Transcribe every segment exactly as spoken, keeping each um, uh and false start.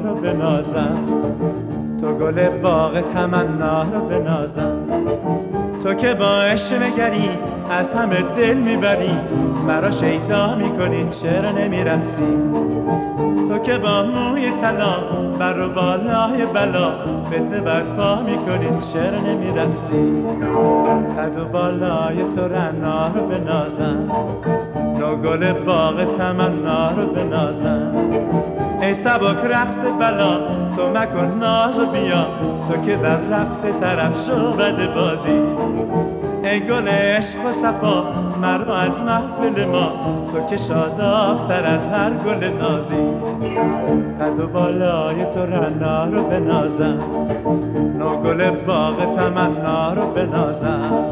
رو بنازم، تو گل باغ تمنا رو بنازم. تو که با عشق نگری از همه دل میبری، مرا شیدا میکنی چرا نمیرقصی؟ تو که با موی طلا بر و بالای بلا فتنه برپا میکنی چرا نمیرقصی؟ قد و بالای تو رعنا رو بنازم، نو گل باغ تمنا رو بنازم. ای سبک رقص بلا تو مکن ناز و بیا، تو که در رقص طرف شو بد بازی. ای گل عشق و صفا مرا از محفل ما، تو که شاداب تر از هر گل نازی. قد و بالای تو رعنا رو بنازم، نو گل باغ تمنا رو بنازم.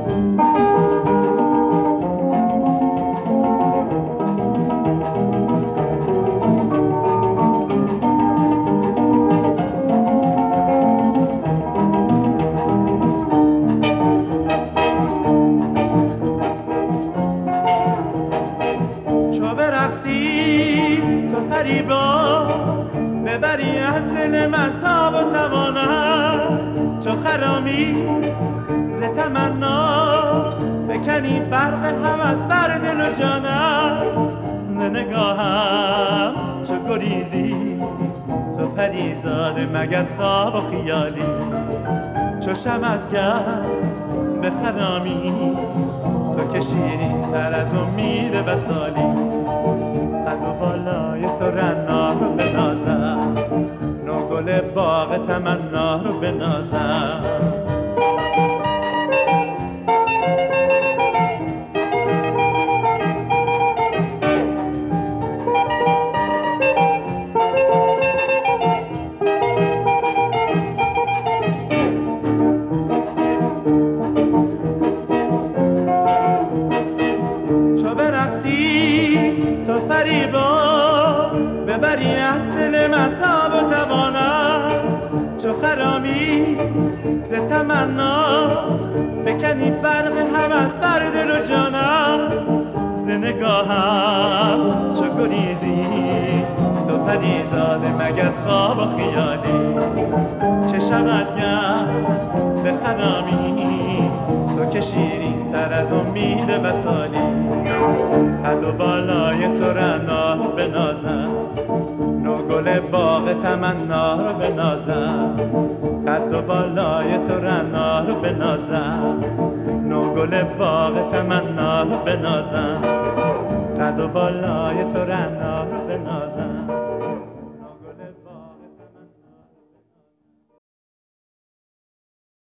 تو فریبا ببری از دل من تاب و توانم، چو خرامی ز تمنا بکنی برق هوس بر دل و جانم. ز نگاهم چو گریزی تو پریزاده مگر خواب و خیالی، چو شمعت به خرامی تو که شیرین تر از امید وصالی. قد و بالای تو رعنا رو بنازم، نو گل باغ تمنا رو بنازم. چو برقصی تو فریبا ببری از دل من تاب و توانم، چو خرامی ز تمنا فکنی برق هوس بر دل و جانم. ز نگاهم چو گریزی تو پریزاده مگر خواب و خیالی، چه شود گر به خرامی تو که شیرین تر از امید وصالی. قد و بالای تو رعنا رو بنازم، نو گل باغ تمنا رو بنازم. قد و بالای تو رعنا رو بنازم، نو گل باغ تمنا رو بنازم. قد و بالای تو رعنا رو بنازم.